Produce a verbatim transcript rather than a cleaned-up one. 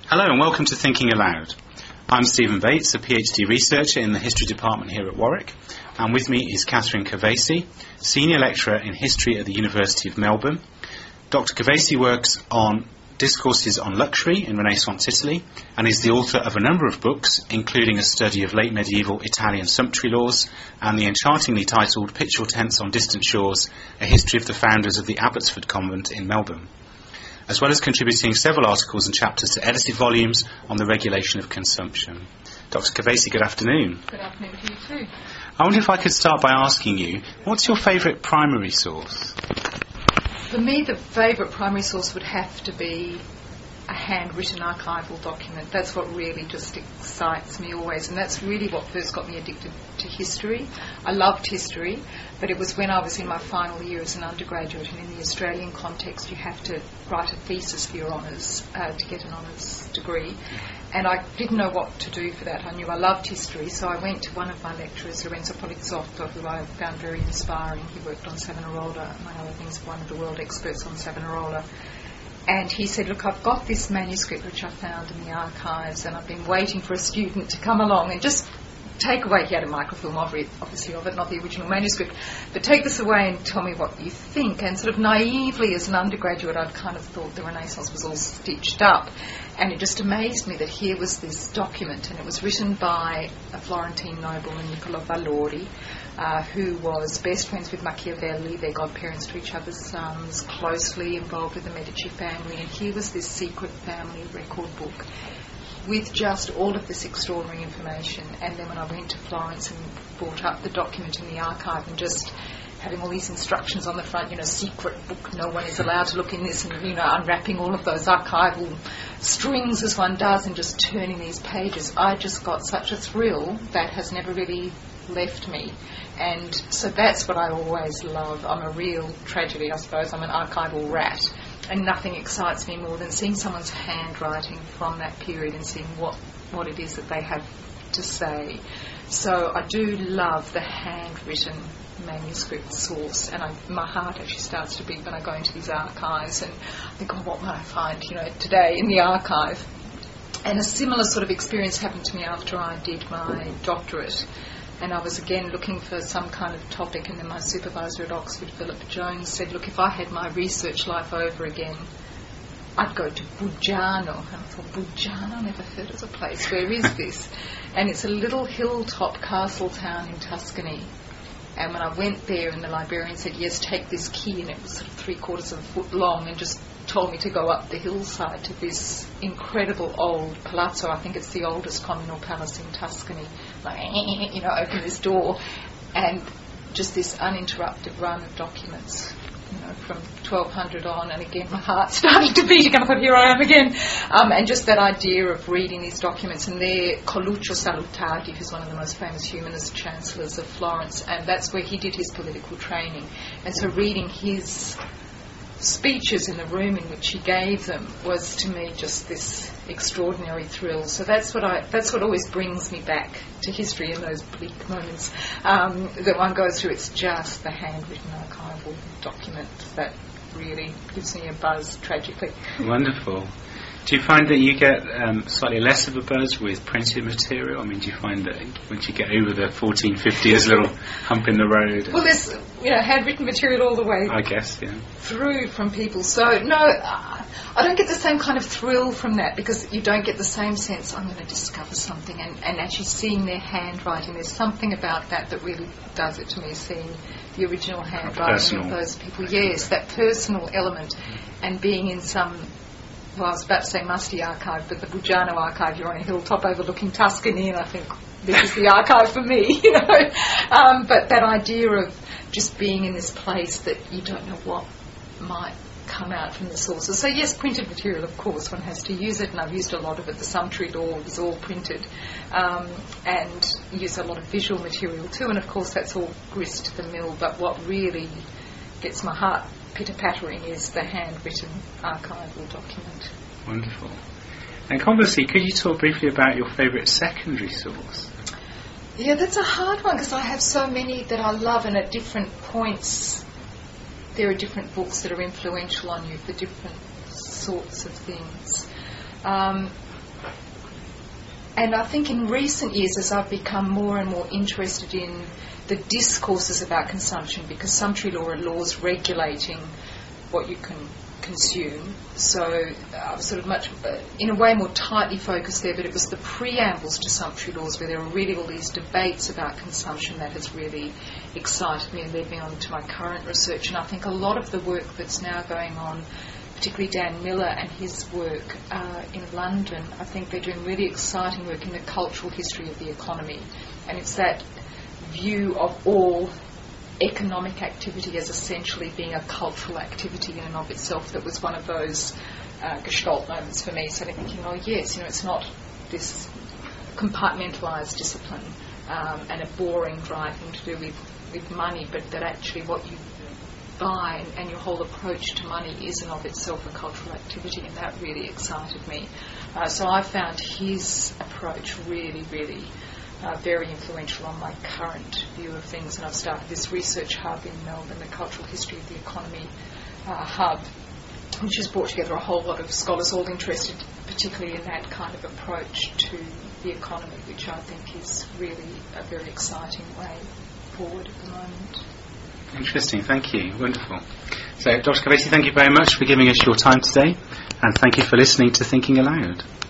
Hello and welcome to Thinking Aloud. I'm Stephen Bates, a PhD researcher in the History Department here at Warwick, and with me is Catherine Cavesi, Senior Lecturer in History at the University of Melbourne. Doctor Cavesi works on discourses on luxury in Renaissance Italy and is the author of a number of books, including a study of late medieval Italian sumptuary laws and the enchantingly titled Pictorial Tents on Distant Shores, a history of the founders of the Abbotsford Convent in Melbourne, as well as contributing several articles and chapters to edited volumes on the regulation of consumption. Doctor Cavesi, good afternoon. Good afternoon to you too. I wonder if I could start by asking you, what's your favourite primary source? For me, the favourite primary source would have to be a handwritten archival document. That's what really just excites me always, and that's really what first got me addicted to history. I loved history, but it was when I was in my final year as an undergraduate, and in the Australian context you have to write a thesis for your honours uh, to get an honours degree, and I didn't know what to do for that. I knew I loved history, so I went to one of my lecturers, Lorenzo Polizzotto, who I found very inspiring. He worked on Savonarola, among other things, one of the world experts on Savonarola. And he said, look, I've got this manuscript which I found in the archives, and I've been waiting for a student to come along and just take away, he had a microfilm of it, obviously of it, not the original manuscript, but take this away and tell me what you think. And sort of naively as an undergraduate, I'd kind of thought the Renaissance was all stitched up. And it just amazed me that here was this document, and it was written by a Florentine nobleman, Niccolo Valori, uh, who was best friends with Machiavelli, their godparents to each other's sons, closely involved with the Medici family, and here was this secret family record book with just all of this extraordinary information. And then when I went to Florence and brought up the document in the archive and just having all these instructions on the front, you know, secret book, no one is allowed to look in this, and, you know, unwrapping all of those archival strings as one does and just turning these pages, I just got such a thrill that has never really left me. And so that's what I always love. I'm a real tragedy, I suppose. I'm an archival rat. And nothing excites me more than seeing someone's handwriting from that period and seeing what, what it is that they have to say. So I do love the handwritten manuscript source, and I, my heart actually starts to beat when I go into these archives and think, oh, what might I find, you know, today in the archive? And a similar sort of experience happened to me after I did my doctorate. And I was again looking for some kind of topic, and then my supervisor at Oxford, Philip Jones, said, look, if I had my research life over again, I'd go to Buggiano. And I thought, Buggiano? Never heard of the place. Where is this? And it's a little hilltop castle town in Tuscany. And when I went there, and the librarian said, yes, take this key, and it was sort of three quarters of a foot long, and just told me to go up the hillside to this incredible old palazzo. I think it's the oldest communal palace in Tuscany. Like, you know, open this door, and just this uninterrupted run of documents, you know, from twelve hundred on. And again, my heart started to beat again. I thought, here I am again. Um, and just that idea of reading these documents. And there, Coluccio Salutati, who's one of the most famous humanist chancellors of Florence, and that's where he did his political training. And so reading his speeches in the room in which he gave them was to me just this extraordinary thrill. So that's what I that's what always brings me back to history in those bleak moments um, that one goes through. It's just the handwritten archival document that really gives me a buzz, tragically. Wonderful. Do you find that you get um, slightly less of a buzz with printed material? I mean, do you find that once you get over the fourteen fifty, there's a little hump in the road? Well, there's, you know, handwritten material all the way I guess, yeah. through from people. So, no, I don't get the same kind of thrill from that, because you don't get the same sense, I'm going to discover something, and, and actually seeing their handwriting. There's something about that that really does it to me, seeing the original handwriting Personal. of those people. Yes, that personal element, and being in some... Well, I was about to say musty archive, but the Buggiano archive, you're on a hilltop overlooking Tuscany, and I think this is the archive for me, you know. Um, but that idea of just being in this place that you don't know what might come out from the sources. So yes, printed material, of course, one has to use it, and I've used a lot of it. The sumptuary law is all printed, um, and use a lot of visual material too, and of course that's all grist to the mill. But what really gets my heart pitter-pattering is the handwritten archival document. Wonderful. And conversely, could you talk briefly about your favourite secondary source? Yeah, that's a hard one, because I have so many that I love, and at different points there are different books that are influential on you for different sorts of things. Um, and I think in recent years, as I've become more and more interested in the discourses about consumption, because sumptuary law are laws regulating what you can consume, so I was sort of much, uh, in a way, more tightly focused there, but it was the preambles to sumptuary laws where there are really all these debates about consumption that has really excited me and led me on to my current research. And I think a lot of the work that's now going on, particularly Dan Miller and his work uh, in London, I think they're doing really exciting work in the cultural history of the economy. And it's that view of all economic activity as essentially being a cultural activity in and of itself that was one of those uh, Gestalt moments for me. So I'm thinking, oh yes, you know, it's not this compartmentalised discipline um, and a boring, dry thing to do with, with money, but that actually what you buy and, and your whole approach to money is in of itself a cultural activity, and that really excited me. Uh, so I found his approach really, really Uh, very influential on my current view of things, and I've started this research hub in Melbourne, the Cultural History of the Economy uh, hub, which has brought together a whole lot of scholars all interested particularly in that kind of approach to the economy, which I think is really a very exciting way forward at the moment. Interesting, thank you, wonderful. So Doctor Kavesi, thank you very much for giving us your time today, and thank you for listening to Thinking Aloud.